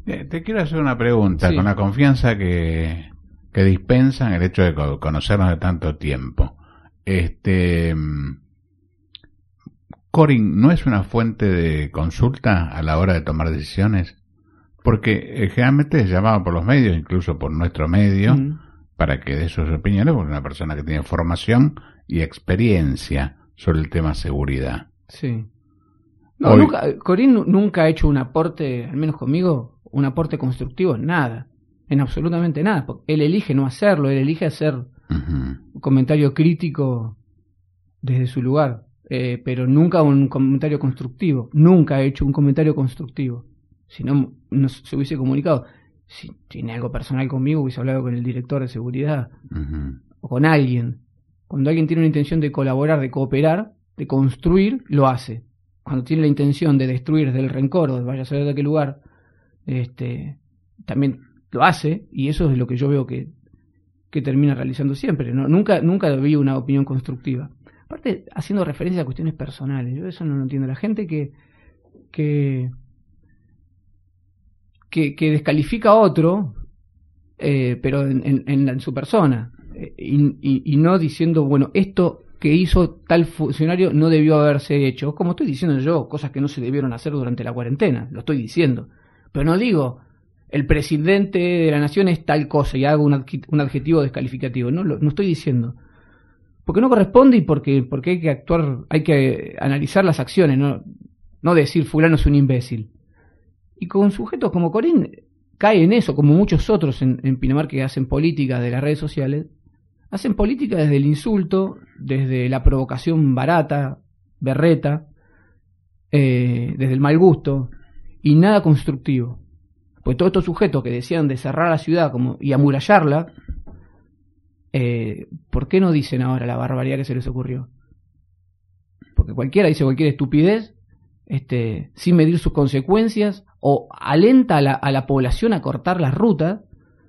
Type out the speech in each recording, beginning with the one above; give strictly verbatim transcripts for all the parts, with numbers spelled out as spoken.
Te, te quiero hacer una pregunta, Sí. con la confianza que, que dispensan el hecho de co- conocernos de tanto tiempo. Este, mm, Corin, ¿no es una fuente de consulta a la hora de tomar decisiones? Porque eh, generalmente es llamado por los medios, incluso por nuestro medio, Mm. para que dé sus opiniones, porque es una persona que tiene formación y experiencia sobre el tema seguridad. Sí. No, Hoy- nunca, Corín nu- nunca ha hecho un aporte, al menos conmigo, un aporte constructivo en nada, en absolutamente nada. Porque él elige no hacerlo, él elige hacer Ujú. un comentario crítico desde su lugar, eh, pero nunca un comentario constructivo. Nunca ha hecho un comentario constructivo. Si no, no se hubiese comunicado. Si tiene algo personal conmigo, hubiese hablado con el director de seguridad Ujú. o con alguien. Cuando alguien tiene una intención de colaborar, de cooperar, de construir, lo hace. Cuando tiene la intención de destruir desde el rencor o de vaya a saber de qué lugar, este, también lo hace, y eso es lo que yo veo que, que termina realizando siempre. ¿no? Nunca, nunca vi una opinión constructiva. Aparte, haciendo referencia a cuestiones personales, yo eso no lo entiendo. La gente que, que, que, que descalifica a otro, eh, pero en, en, en, en su persona, eh, y, y, y no diciendo, bueno, esto que hizo tal funcionario no debió haberse hecho, como estoy diciendo yo, cosas que no se debieron hacer durante la cuarentena, lo estoy diciendo, pero no digo el presidente de la nación es tal cosa y hago un, adqui- un adjetivo descalificativo, no lo no estoy diciendo, porque no corresponde y porque porque hay que actuar, hay que analizar las acciones, no no decir fulano es un imbécil. Y con sujetos como Corín cae en eso, como muchos otros en, en Pinamar que hacen política de las redes sociales. Hacen política desde el insulto, desde la provocación barata, berreta, eh, desde el mal gusto, y nada constructivo. Pues todos estos sujetos que decían de cerrar la ciudad como, y amurallarla, eh, ¿por qué no dicen ahora la barbaridad que se les ocurrió? Porque cualquiera dice cualquier estupidez, este, sin medir sus consecuencias, o alenta a la, a la población a cortar las rutas,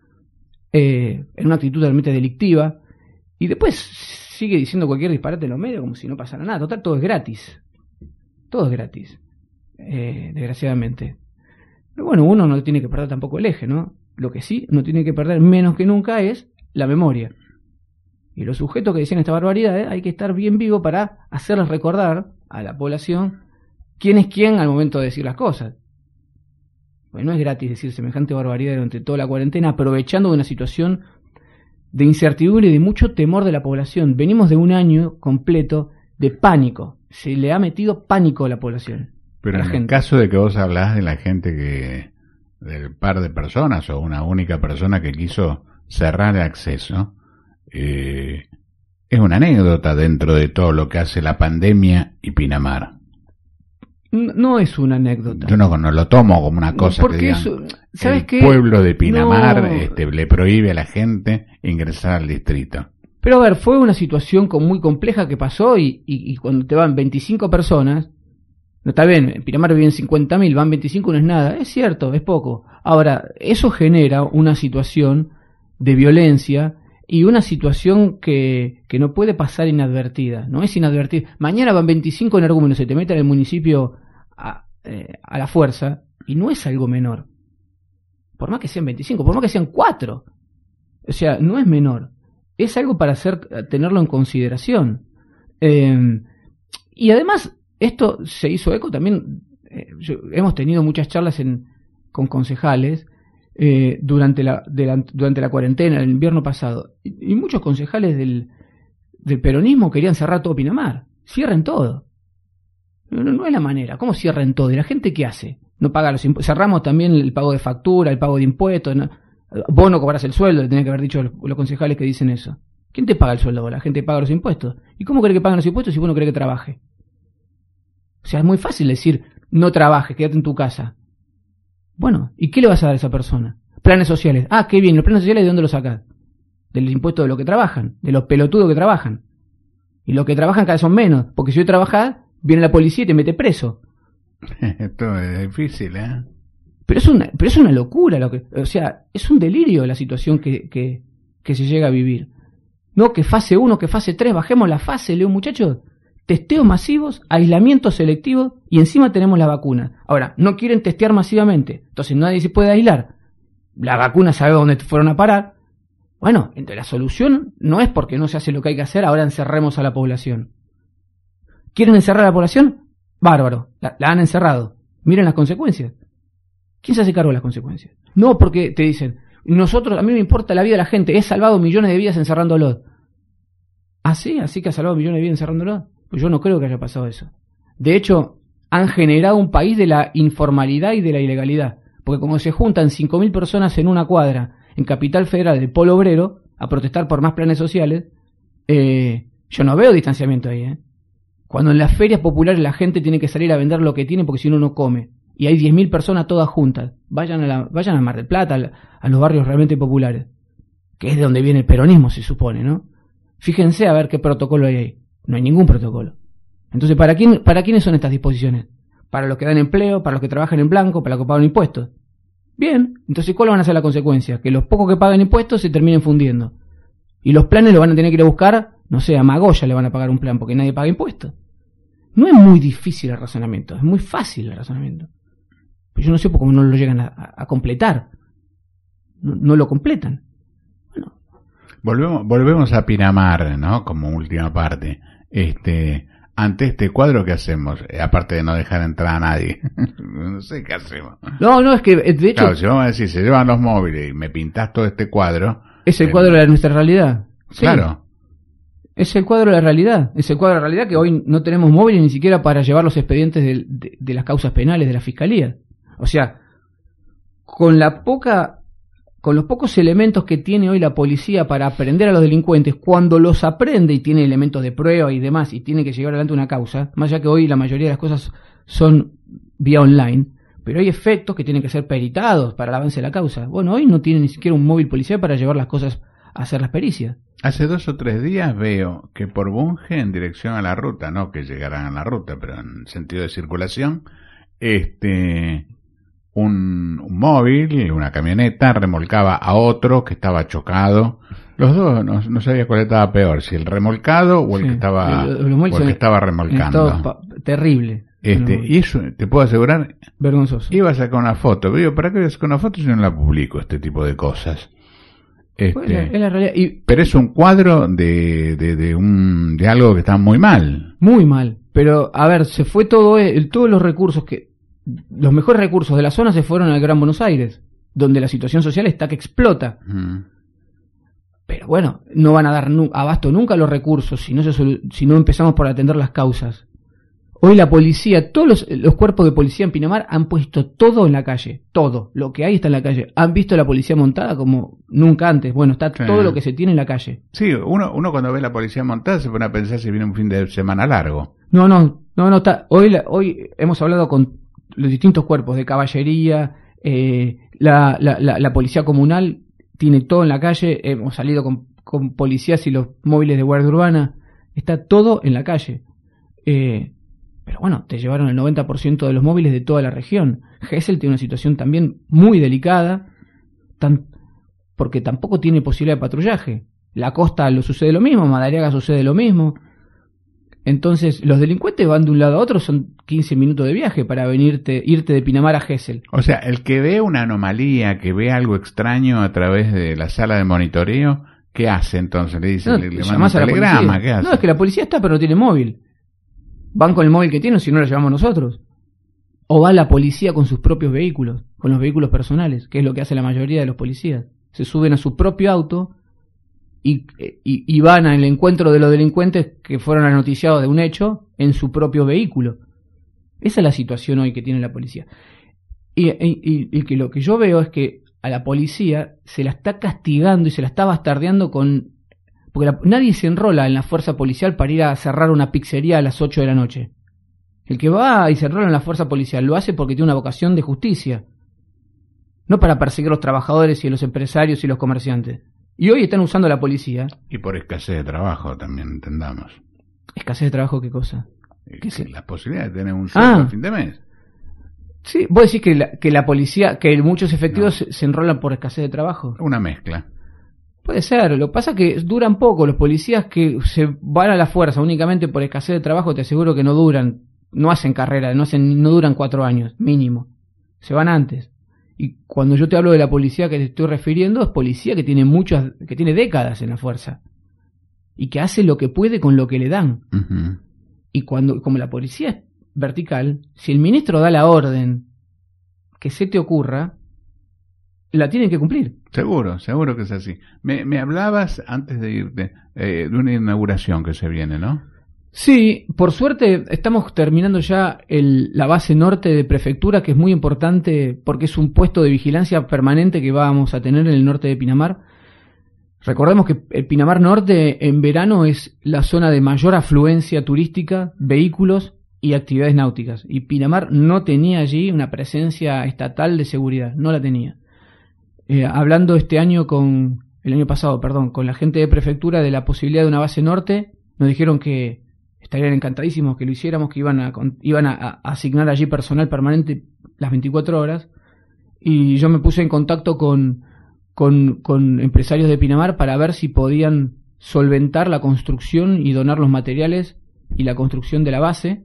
eh, en una actitud realmente delictiva, y después sigue diciendo cualquier disparate en los medios como si no pasara nada. Total, todo es gratis. Todo es gratis. Eh, desgraciadamente. Pero bueno, uno no tiene que perder tampoco el eje, ¿no? Lo que sí no tiene que perder menos que nunca es la memoria. Y los sujetos que decían esta barbaridad, ¿eh? Hay que estar bien vivo para hacerles recordar a la población quién es quién al momento de decir las cosas. Pues no es gratis decir semejante barbaridad durante toda la cuarentena, aprovechando de una situación de incertidumbre y de mucho temor de la población. Venimos de un año completo de pánico. Se le ha metido pánico a la población. Pero a la en gente. el caso de que vos hablás de la gente que, del par de personas o una única persona que quiso cerrar el acceso, eh, es una anécdota dentro de todo lo que hace la pandemia y Pinamar. No, no es una anécdota. Yo no, no lo tomo como una cosa Porque que digan, eso, ¿sabes el qué? pueblo de Pinamar No. este, le prohíbe a la gente ingresar al distrito. Pero a ver, fue una situación con- muy compleja que pasó y, y, y cuando te van veinticinco personas, no está bien, en Pinamar viven cincuenta mil, van veinticinco, no es nada, es cierto, es poco. Ahora, eso genera una situación de violencia y una situación que, que no puede pasar inadvertida, no es inadvertida. Mañana van veinticinco energúmenos, se te meten en el municipio a, eh, a la fuerza y no es algo menor. Por más que sean veinticinco, por más que sean cuatro. O sea, no es menor. Es algo para hacer, tenerlo en consideración. Eh, y además, esto se hizo eco también. Eh, yo- hemos tenido muchas charlas en, con concejales eh, durante, la, de la, durante la cuarentena, el invierno pasado. Y, y muchos concejales del, del peronismo querían cerrar todo Pinamar. Cierren todo. No, no, no es la manera. ¿Cómo cierren todo? ¿Y la gente qué hace? No paga los impuestos. Cerramos también el pago de factura, el pago de impuestos. ¿no? Vos no cobras el sueldo, le tenés que haber dicho los, los concejales que dicen eso. ¿Quién te paga el sueldo? La gente paga los impuestos. ¿Y cómo cree que pagan los impuestos si vos no querés que trabaje? O sea, es muy fácil decir, no trabajes, quédate en tu casa. Bueno, ¿y qué le vas a dar a esa persona? Planes sociales. Ah, qué bien, los planes sociales, ¿de dónde los sacás? Del impuesto de los que trabajan, de los pelotudos que trabajan. Y los que trabajan cada vez son menos, porque si hoy trabajás, viene la policía y te mete preso. Esto es difícil, ¿eh? Pero es una, pero es una locura, lo que, o sea, es un delirio la situación que, que, que se llega a vivir. No, que fase uno, que fase tres, bajemos la fase, Leo, muchachos. testeos masivos, aislamiento selectivo y encima tenemos la vacuna. Ahora, no quieren testear masivamente, entonces nadie se puede aislar. La vacuna sabe dónde fueron a parar. Bueno, entonces la solución no es porque no se hace lo que hay que hacer, ahora encerremos a la población. ¿Quieren encerrar a la población? Bárbaro, la, la han encerrado. Miren las consecuencias. ¿Quién se hace cargo de las consecuencias? No porque te dicen, nosotros, a mí me importa la vida de la gente, he salvado millones de vidas encerrándolo. ¿Ah, sí? ¿Así que ha salvado millones de vidas encerrándolo? Pues yo no creo que haya pasado eso. De hecho, han generado un país de la informalidad y de la ilegalidad. Porque como se juntan cinco mil personas en una cuadra en Capital Federal del Polo Obrero a protestar por más planes sociales, eh, yo no veo distanciamiento ahí. ¿eh? Cuando en las ferias populares la gente tiene que salir a vender lo que tiene porque si no, no come. Y hay diez mil personas todas juntas. Vayan a, la, vayan a Mar del Plata, a, a los barrios realmente populares. Que es de donde viene el peronismo, se supone, ¿no? Fíjense a ver qué protocolo hay ahí. No hay ningún protocolo. Entonces, ¿para quién, para quiénes son estas disposiciones? Para los que dan empleo, para los que trabajan en blanco, para los que pagan impuestos. Bien, entonces ¿cuál van a ser las consecuencias? Que los pocos que pagan impuestos se terminen fundiendo. Y los planes lo van a tener que ir a buscar, no sé, a Magoya le van a pagar un plan porque nadie paga impuestos. No es muy difícil el razonamiento, es muy fácil el razonamiento. Pero yo no sé por cómo no lo llegan a, a, a completar. No, no lo completan. Bueno. Volvemos, volvemos a Pinamar, ¿no? Como última parte. Este, ante este cuadro, ¿qué hacemos? Aparte de no dejar entrar a nadie. No sé qué hacemos. No, no, es que de hecho... Claro, si vamos a decir, se llevan los móviles y me pintas todo este cuadro... Es el eh, cuadro de nuestra realidad. Sí. Claro. Es el cuadro de la realidad. Es el cuadro de la realidad que hoy no tenemos móviles ni siquiera para llevar los expedientes de, de, de las causas penales de la Fiscalía. O sea, con la poca... con los pocos elementos que tiene hoy la policía para aprender a los delincuentes, cuando los aprende y tiene elementos de prueba y demás, y tiene que llevar adelante una causa, más allá que hoy la mayoría de las cosas son vía online, pero hay efectos que tienen que ser peritados para el avance de la causa. Bueno, hoy no tiene ni siquiera un móvil policial para llevar las cosas a hacer las pericias. Hace dos o tres días veo que por Bunge, en dirección a la ruta, no que llegaran a la ruta, pero en sentido de circulación, este... Un, un móvil, una camioneta, remolcaba a otro que estaba chocado. Los dos, no, no sabía cuál estaba peor, si el remolcado o el sí, que estaba el, el o el que estaba remolcando. Pa- terrible. Este, no. Y eso, te puedo asegurar, vergonzoso. Iba a sacar una foto, pero digo, ¿para qué voy a sacar una foto si no la publico, este tipo de cosas? Este, pues es la realidad. Y, pero es un cuadro de, de, de un, de algo que está muy mal. Muy mal. Pero, a ver, se fue todo, el, todos los recursos que, los mejores recursos de la zona se fueron al Gran Buenos Aires, donde la situación social está que explota. Mm. Pero bueno, no van a dar nu- abasto nunca los recursos si no, se sol- si no empezamos por atender las causas. Hoy la policía, todos los, los cuerpos de policía en Pinamar han puesto todo en la calle, todo, lo que hay está en la calle. Han visto la policía montada como nunca antes. Bueno, está sí. Todo lo que se tiene en la calle. Sí, uno, uno cuando ve la policía montada se pone a pensar si viene un fin de semana largo. No, no, no, no está. Hoy, la, hoy hemos hablado con los distintos cuerpos de caballería, eh, la, la, la, la policía comunal tiene todo en la calle, hemos salido con, con policías y los móviles de guardia urbana, está todo en la calle. Eh, pero bueno, te llevaron el noventa por ciento de los móviles de toda la región. Gesell tiene una situación también muy delicada, tan, porque tampoco tiene posibilidad de patrullaje. La costa lo sucede lo mismo, Madariaga sucede lo mismo. Entonces, los delincuentes van de un lado a otro, son quince minutos de viaje para venirte, irte de Pinamar a Gesell. O sea, el que ve una anomalía, que ve algo extraño a través de la sala de monitoreo, ¿qué hace entonces? Le dice, no, le, le manda un telegrama, ¿qué hace? No, es que la policía está, pero no tiene móvil. Van con el móvil que tienen, si no lo llevamos nosotros. O va la policía con sus propios vehículos, con los vehículos personales, que es lo que hace la mayoría de los policías. Se suben a su propio auto y, y, y van al encuentro de los delincuentes que fueron anoticiados de un hecho en su propio vehículo. Esa es la situación hoy que tiene la policía. Y, y, y que lo que yo veo es que a la policía se la está castigando y se la está bastardeando con... Porque la, nadie se enrola en la fuerza policial para ir a cerrar una pizzería a las ocho de la noche. El que va y se enrola en la fuerza policial lo hace porque tiene una vocación de justicia. No para perseguir a los trabajadores y a los empresarios y los comerciantes. Y hoy están usando la policía. Y por escasez de trabajo también, entendamos. ¿Escasez de trabajo qué cosa? ¿Qué es la posibilidad de tener un sueldo ah, a fin de mes? Sí, vos decís que la, que la policía, que muchos efectivos no. se, se enrolan por escasez de trabajo. Una mezcla. Puede ser, lo que pasa es que duran poco. Los policías que se van a la fuerza únicamente por escasez de trabajo, te aseguro que no duran, no hacen carrera, no hacen, no duran cuatro años, mínimo. Se van antes. Y cuando yo te hablo de la policía que te estoy refiriendo, es policía que tiene muchas, que tiene décadas en la fuerza. Y que hace lo que puede con lo que le dan. Uh-huh. Y cuando, como la policía es vertical, si el ministro da la orden que se te ocurra, la tienen que cumplir. Seguro, seguro que es así. Me, me hablabas antes de irte eh, de una inauguración que se viene, ¿no? Sí, por suerte estamos terminando ya el, la base norte de prefectura, que es muy importante porque es un puesto de vigilancia permanente que vamos a tener en el norte de Pinamar. Recordemos que el Pinamar Norte en verano es la zona de mayor afluencia turística, vehículos y actividades náuticas. Y Pinamar no tenía allí una presencia estatal de seguridad, no la tenía. Eh, hablando este año con, el año pasado, perdón, con la gente de prefectura de la posibilidad de una base norte, nos dijeron que estarían encantadísimos que lo hiciéramos, que iban a, iban a, a asignar allí personal permanente las veinticuatro horas. Y yo me puse en contacto con, con, con empresarios de Pinamar para ver si podían solventar la construcción y donar los materiales y la construcción de la base.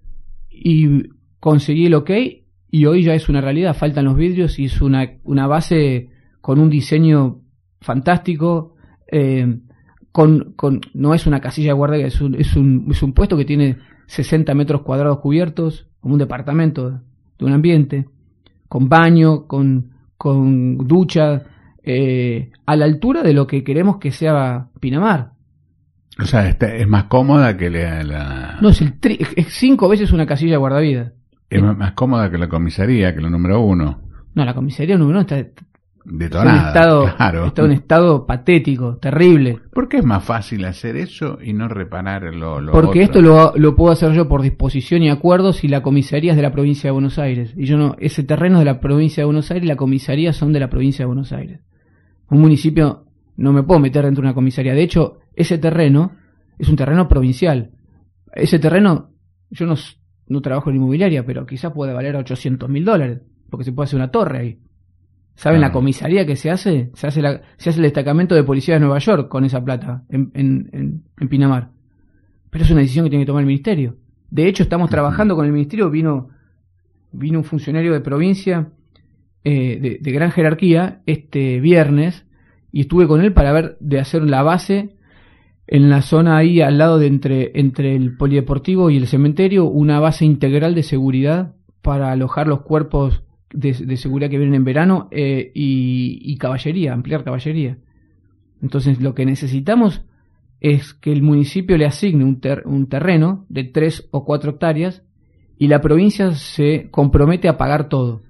Y conseguí el ok. Y hoy ya es una realidad, faltan los vidrios y es una, una base con un diseño fantástico, eh, con, con, no es una casilla de guardia, es un, es un, es un puesto que tiene sesenta metros cuadrados cubiertos, como un departamento de un ambiente, con baño, con, con ducha, eh, a la altura de lo que queremos que sea Pinamar. O sea, esta es más cómoda que la... la... No, es, el tri es cinco veces una casilla de guardavidas. Es más cómoda que la comisaría, que la número uno. No, la comisaría número uno está detonada. En estado, claro. Está en un estado patético, terrible. ¿Por qué es más fácil hacer eso y no reparar lo, lo Porque otro? esto lo, lo puedo hacer yo por disposición y acuerdos y la comisaría es de la provincia de Buenos Aires. Y yo no, ese terreno es de la provincia de Buenos Aires y la comisaría son de la provincia de Buenos Aires. Un municipio no me puedo meter dentro de una comisaría. De hecho, ese terreno es un terreno provincial. Ese terreno, yo no... no trabajo en inmobiliaria, pero quizás puede valer ochocientos mil dólares, porque se puede hacer una torre ahí. ¿Saben ah. la comisaría que se hace? Se hace, la, se hace el destacamento de policía de Nueva York con esa plata en, en, en, en Pinamar. Pero es una decisión que tiene que tomar el ministerio. De hecho, estamos uh-huh. trabajando con el ministerio. Vino, vino un funcionario de provincia eh, de, de gran jerarquía este viernes y estuve con él para ver de hacer la base en la zona ahí al lado de entre, entre el polideportivo y el cementerio, una base integral de seguridad para alojar los cuerpos de, de seguridad que vienen en verano eh, y, y caballería, ampliar caballería. Entonces lo que necesitamos es que el municipio le asigne un, ter, un terreno de tres o cuatro hectáreas y la provincia se compromete a pagar todo.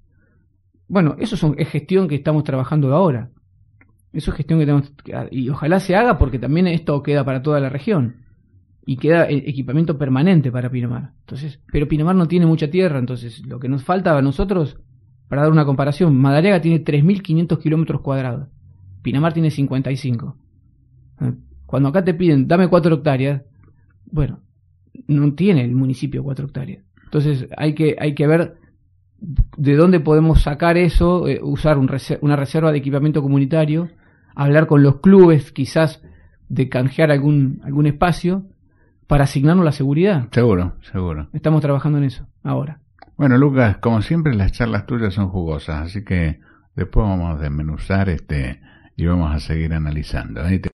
Bueno, eso son, es gestión que estamos trabajando ahora. Eso es gestión que tenemos que, y ojalá se haga porque también esto queda para toda la región y queda equipamiento permanente para Pinamar. Entonces, pero Pinamar no tiene mucha tierra, entonces lo que nos falta a nosotros, para dar una comparación, Madariaga tiene tres mil quinientos kilómetros cuadrados, Pinamar tiene cincuenta y cinco. Cuando acá te piden, dame cuatro hectáreas, bueno, no tiene el municipio cuatro hectáreas. Entonces hay que hay que ver de dónde podemos sacar eso, eh, usar un reser- una reserva de equipamiento comunitario, hablar con los clubes, quizás de canjear algún algún espacio para asignarnos la seguridad. Seguro, seguro. Estamos trabajando en eso ahora. Bueno, Lucas, como siempre las charlas tuyas son jugosas, así que después vamos a desmenuzar este y vamos a seguir analizando. ¿eh?